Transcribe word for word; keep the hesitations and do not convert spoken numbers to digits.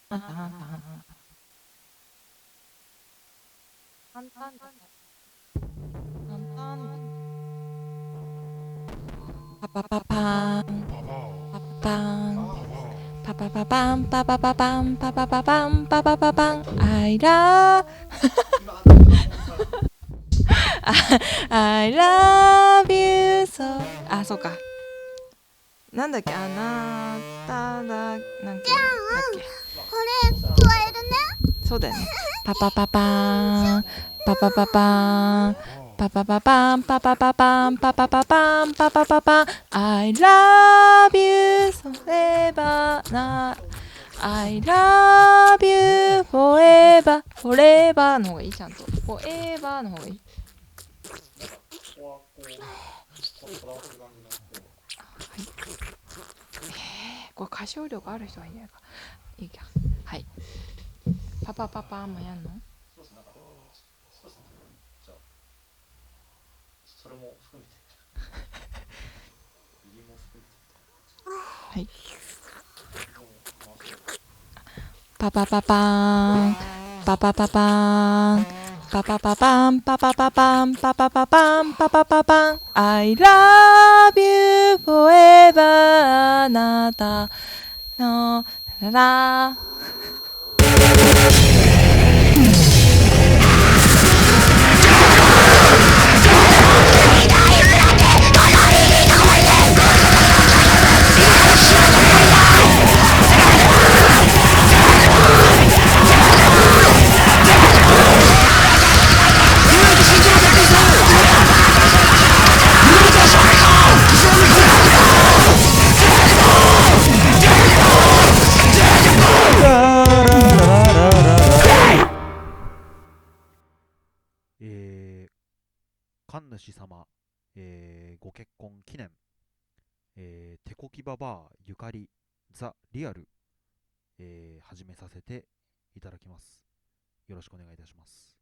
パンパンパン。簡単だね。簡単。パパパパーン。パパーン。パパパパンパパパパンパパパパンパパパパン I love I love you so あ、そうか。なんだっけ、あなただ、なんけ、だっけ。 これ加えるね。 そうだよね。パパパパーン、パパパパーン、パパパパン、パパパパン、パパパパン、パパパパン、I love you forever な、I love you forever forever の方がいい、ちゃんと。forever の方がいい。これ歌唱力ある人がいいんじゃないか。いいか。はい。パパパパンもやんの？はい。パパパパーン、パパパパーン、パパパパン、パパパパン、パパパパン、パパパパン、I love you forever あなたのララえー、神主様、えー、ご結婚記念、えー、手こきババアゆかりザ・リアル、えー、始めさせていただきます。よろしくお願いいたします。